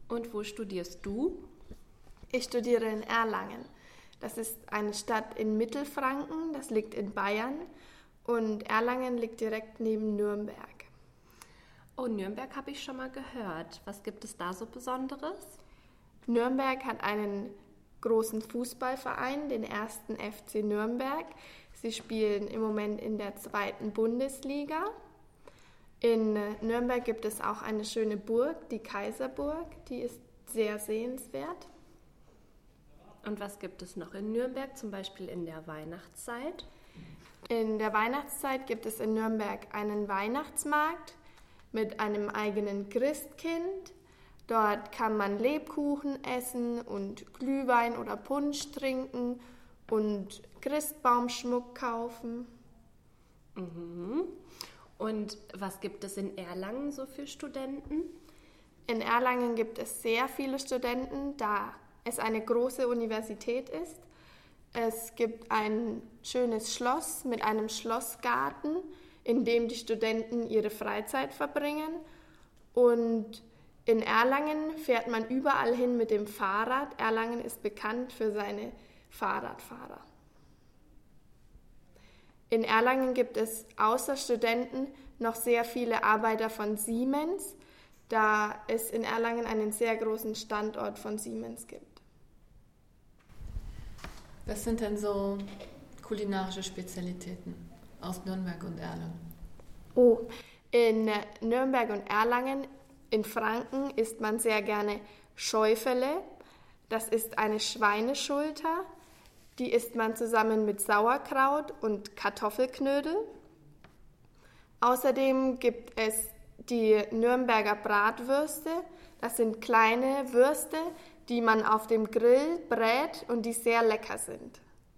Und wo studierst du? Ich studiere in Erlangen. Das ist eine Stadt in Mittelfranken, das liegt in Bayern. Und Erlangen liegt direkt neben Nürnberg. Oh, Nürnberg habe ich schon mal gehört. Was gibt es da so Besonderes? Nürnberg hat einen großen Fußballverein, den 1. FC Nürnberg. Sie spielen im Moment in der 2. Bundesliga. In Nürnberg gibt es auch eine schöne Burg, die Kaiserburg. Die ist sehr sehenswert. Und was gibt es noch in Nürnberg, zum Beispiel in der Weihnachtszeit? In der Weihnachtszeit gibt es in Nürnberg einen Weihnachtsmarkt mit einem eigenen Christkind. Dort kann man Lebkuchen essen und Glühwein oder Punsch trinken und Christbaumschmuck kaufen. Mhm. Und was gibt es in Erlangen so für Studenten? In Erlangen gibt es sehr viele Studenten, da es eine große Universität ist. Es gibt ein schönes Schloss mit einem Schlossgarten, in dem die Studenten ihre Freizeit verbringen. Und in Erlangen fährt man überall hin mit dem Fahrrad. Erlangen ist bekannt für seine Fahrradfahrer. In Erlangen gibt es außer Studenten noch sehr viele Arbeiter von Siemens, da es in Erlangen einen sehr großen Standort von Siemens gibt. Was sind denn so kulinarische Spezialitäten aus Nürnberg und Erlangen? Oh, in Nürnberg und Erlangen, in Franken, isst man sehr gerne Scheufele. Das ist eine Schweineschulter. Die isst man zusammen mit Sauerkraut und Kartoffelknödel. Außerdem gibt es die Nürnberger Bratwürste. Das sind kleine Würste, die man auf dem Grill brät und die sehr lecker sind.